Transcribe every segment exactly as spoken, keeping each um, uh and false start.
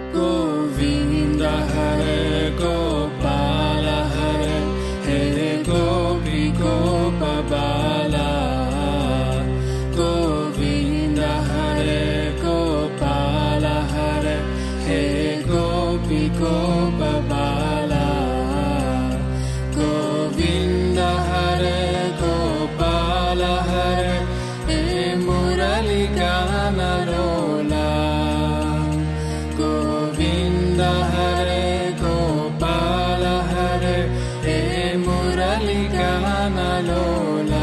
गोविंद हरे गोपाल हरे हे गोपी गोपाला गोविंद हरे गोपाल हरे हे गोपी गोपाला गोविंद हरे गोपाल हरे हे मुरली गान लोला गोविंद हरे गोपाल हरे हे मुरली गान लोला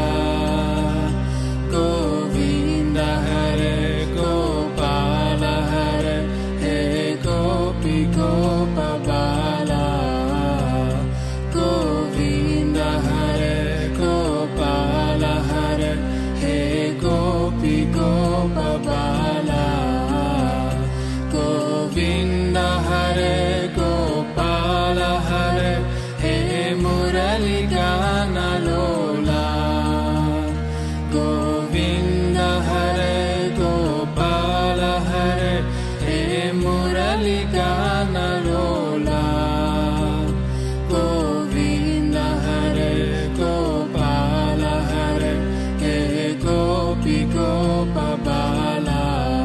गोविंद हरे गोपाल हरे हे गोपी गोपाला गोविंद हरे गोपाल हरे हे गोपी गोपाला गोविंद हरे गोपाल हरे हे मुरली गान लोला गोविंद हरे गोपाल हरे हे मुरली गान लोला गोविंद हरे गोपाल हरे हे गोपी गोपाला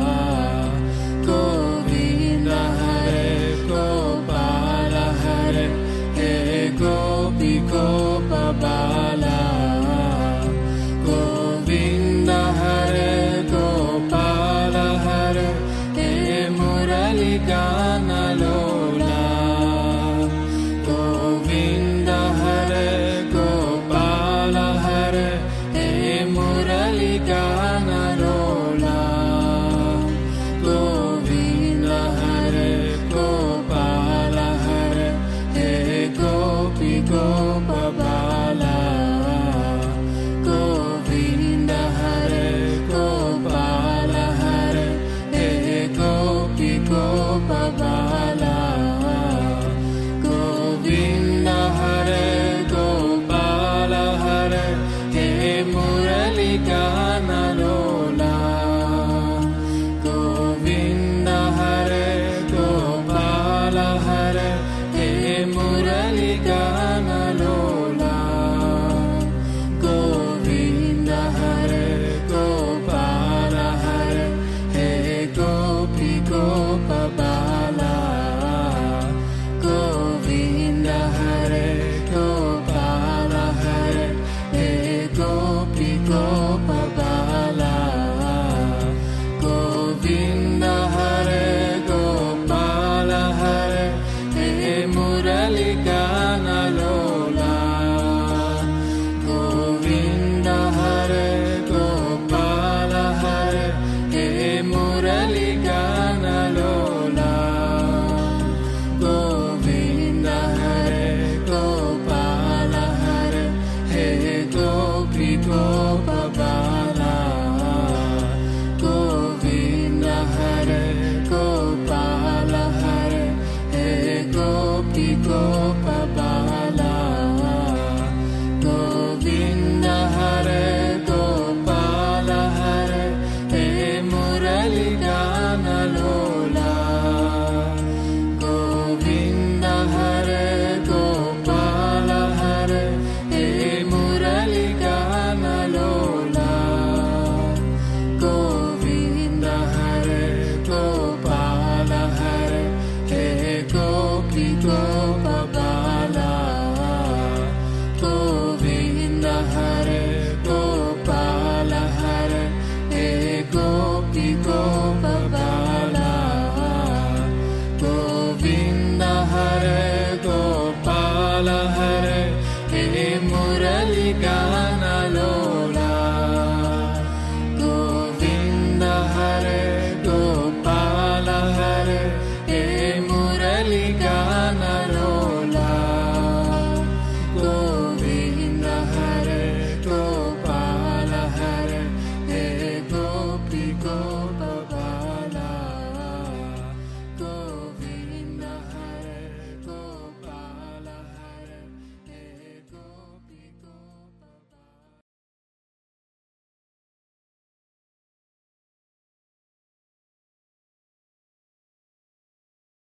गोविंद हरे गोपाल हरे हे गोपी गोपाला गोविंद हरे गोपाल हरे हे मुरली गान लोला गोविंद हरे गोपाल हरे हे मुरली गान लोला गोविंद हरे गोपाल हरे हे गोपी गोपाला गोविंद हरे गोपाल हरे हे गोपी गोपाला गोविंद हरे गोपाल हरे हे मुरली गान लोला गोविंद हरे गोपाल हरे हे मुरली गान लोला गोविंद हरे गोपाल हरे हे गोपी गोपाला गोविंद हरे गोपाल हरे हे गोपी गोपाला गोविंद हरे गोपाल हरे हे मुरली गान लोला गोविंद हरे गोपाल हरे हे मुरली